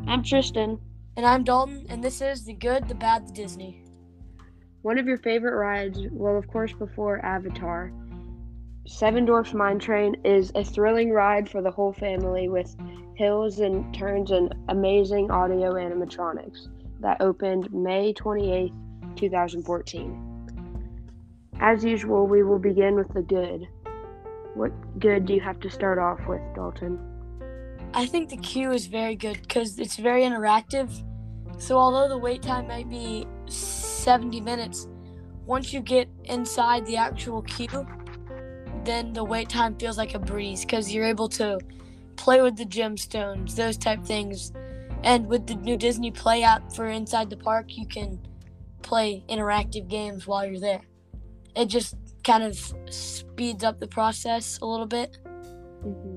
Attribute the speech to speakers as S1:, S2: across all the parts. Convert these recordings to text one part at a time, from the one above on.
S1: I'm Tristan.
S2: And I'm Dalton, and this is The Good, the Bad, the Disney.
S1: One of your favorite rides, well, of course, before Avatar, Seven Dwarfs Mine Train is a thrilling ride for the whole family with hills and turns and amazing audio animatronics that opened May 28th, 2014. As usual, we will begin with the good. What good do you have to start off with, Dalton?
S2: I think the queue is very good because it's very interactive. So although the wait time might be 70 minutes, once you get inside the actual queue, then the wait time feels like a breeze because you're able to play with the gemstones, those type things. And with the new Disney Play app for inside the park, you can play interactive games while you're there. It just kind of speeds up the process a little bit.
S1: Mm-hmm.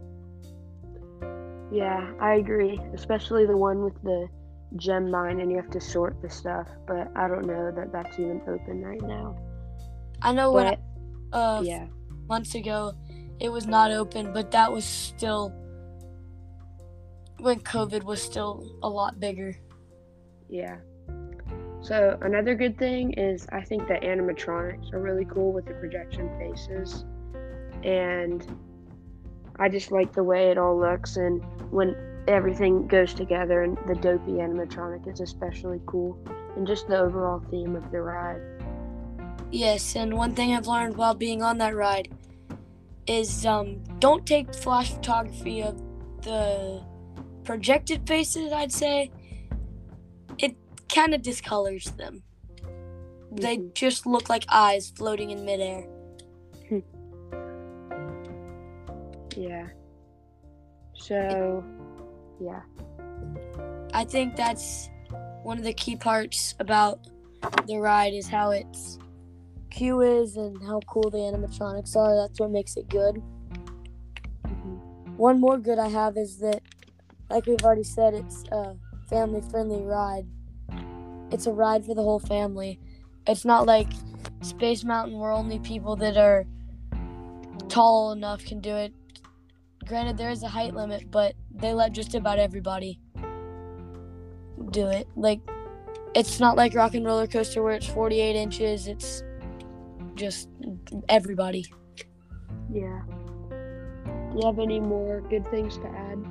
S1: Yeah, I agree, especially the one with the gem mine and you have to sort the stuff, but I don't know that that's even open right now.
S2: I know months ago it was not open, but that was still when COVID was still a lot bigger.
S1: Yeah. So another good thing is I think the animatronics are really cool with the projection faces, and I just like the way it all looks, and when everything goes together, and the dopey animatronic is especially cool, and just the overall theme of the ride.
S2: Yes, and one thing I've learned while being on that ride is don't take flash photography of the projected faces, I'd say. It kind of discolors them. Mm-hmm. They just look like eyes floating in midair.
S1: Yeah. So, yeah.
S2: I think that's one of the key parts about the ride is how its queue is and how cool the animatronics are. That's what makes it good. Mm-hmm. One more good I have is that, like we've already said, it's a family-friendly ride. It's a ride for the whole family. It's not like Space Mountain where only people that are tall enough can do it. Granted, there is a height limit, but they let just about everybody do it. Like, it's not like Rock and Roller Coaster where it's 48 inches. It's just everybody.
S1: Yeah. Do you have any more good things to add?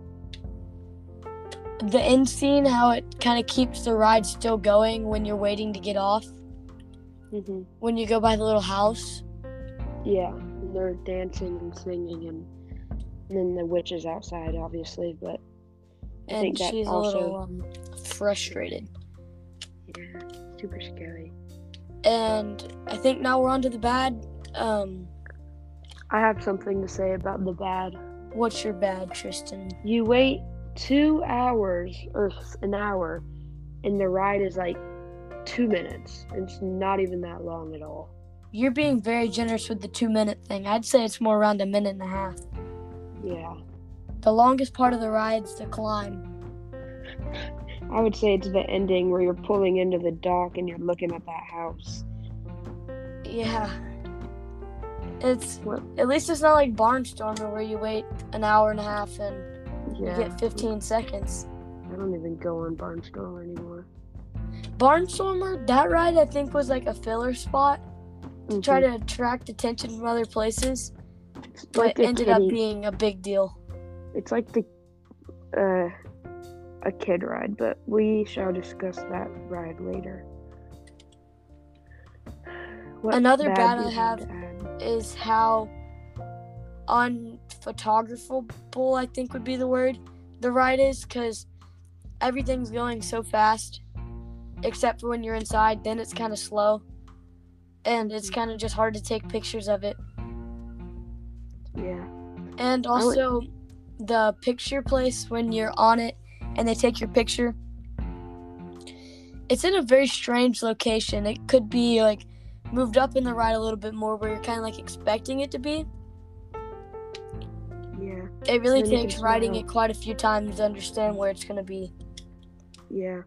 S2: The end scene, how it kind of keeps the ride still going when you're waiting to get off.
S1: Mm-hmm.
S2: When you go by the little house.
S1: Yeah, they're dancing and singing, and then the witch is outside, obviously, but I think that
S2: she's
S1: also
S2: a little frustrated.
S1: Yeah, super scary.
S2: And I think now we're on to the bad.
S1: I have something to say about the bad.
S2: What's your bad, Tristan?
S1: You wait 2 hours or an hour, and the ride is like 2 minutes. It's not even that long at all.
S2: You're being very generous with the 2-minute thing. I'd say it's more around 1.5 minutes.
S1: Yeah.
S2: The longest part of the ride's the climb.
S1: I would say it's the ending where you're pulling into the dock and you're looking at that house.
S2: Yeah. At least it's not like Barnstormer where you wait 1.5 hours and you get 15 seconds.
S1: I don't even go on Barnstormer anymore.
S2: Barnstormer, that ride I think was like a filler spot to try to attract attention from other places, but ended up being a big deal.
S1: It's like a kid ride, but we shall discuss that ride later.
S2: Another bad I have is how unphotographable, I think would be the word, the ride is, because everything's going so fast, except for when you're inside, then it's kind of slow, and it's kind of just hard to take pictures of it.
S1: Yeah.
S2: And also, the picture place, when you're on it and they take your picture, it's in a very strange location. It could be like moved up in the ride a little bit more where you're kind of like expecting it to be.
S1: Yeah.
S2: It really takes riding it quite a few times to understand where it's going to be.
S1: Yeah.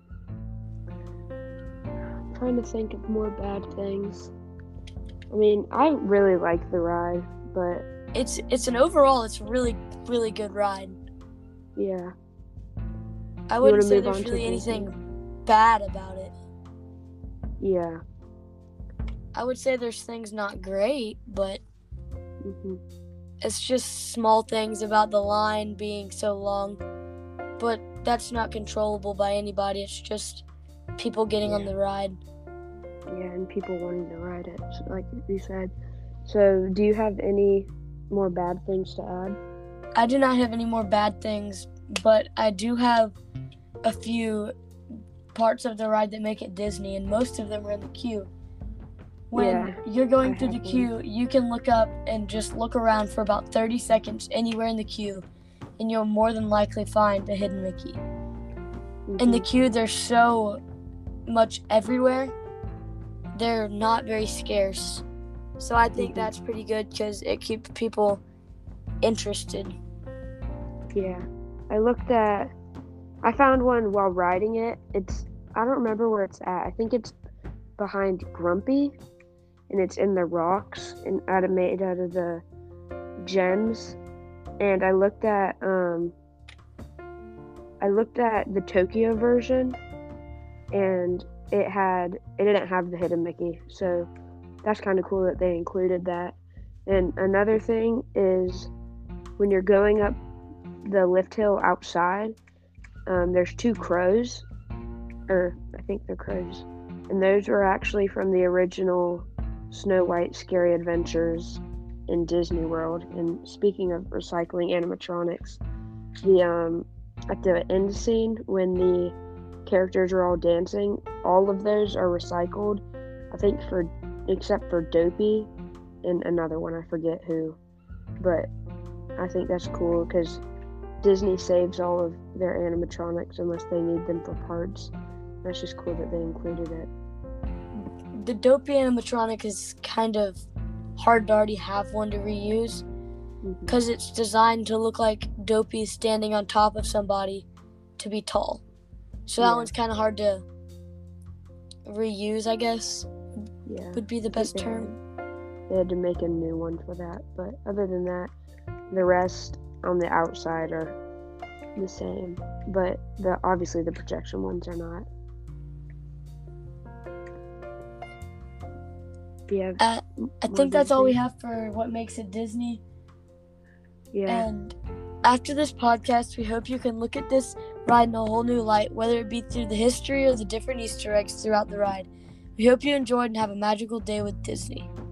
S1: I'm trying to think of more bad things. I mean, I really like the ride, but
S2: it's an overall, it's a really, really good ride.
S1: Yeah.
S2: I
S1: You
S2: wouldn't
S1: wanna
S2: say
S1: move
S2: there's
S1: on to
S2: really
S1: Disney?
S2: anything bad about it.
S1: Yeah.
S2: I would say there's things not great, but
S1: Mhm.
S2: it's just small things about the line being so long. But that's not controllable by anybody. It's just people getting on the ride.
S1: Yeah, and people wanting to ride it, like you said. So, do you have any more bad things to add?
S2: I do not have any more bad things, but I do have a few parts of the ride that make it Disney, and most of them are in the queue. When you're going through the queue, you can look up and just look around for about 30 seconds anywhere in the queue, and you'll more than likely find a hidden Mickey. In the queue, they're so much everywhere. They're not very scarce. So I think that's pretty good because it keeps people interested.
S1: Yeah. I found one while riding it. I don't remember where it's at. I think it's behind Grumpy, and it's in the rocks and made out of the gems. And I looked at the Tokyo version, and it didn't have the hidden Mickey. So that's kind of cool that they included that. And another thing is when you're going up the lift hill outside, there's two crows, or I think they're crows, and those were actually from the original Snow White Scary Adventures in Disney World. And speaking of recycling animatronics, at the end scene when the characters are all dancing, all of those are recycled. I think except for Dopey and another one, I forget who, but I think that's cool because Disney saves all of their animatronics unless they need them for parts. That's just cool that they included it.
S2: The Dopey animatronic is kind of hard to already have one to reuse because it's designed to look like Dopey standing on top of somebody to be tall. So that one's kind of hard to reuse, I guess, would be the best term.
S1: They had to make a new one for that, but other than that, the rest on the outside are the same, but obviously the projection ones are not.
S2: I think that's all we have for what makes it Disney.
S1: Yeah.
S2: And after this podcast, we hope you can look at this ride in a whole new light, whether it be through the history or the different Easter eggs throughout the ride. We hope you enjoyed and have a magical day with Disney.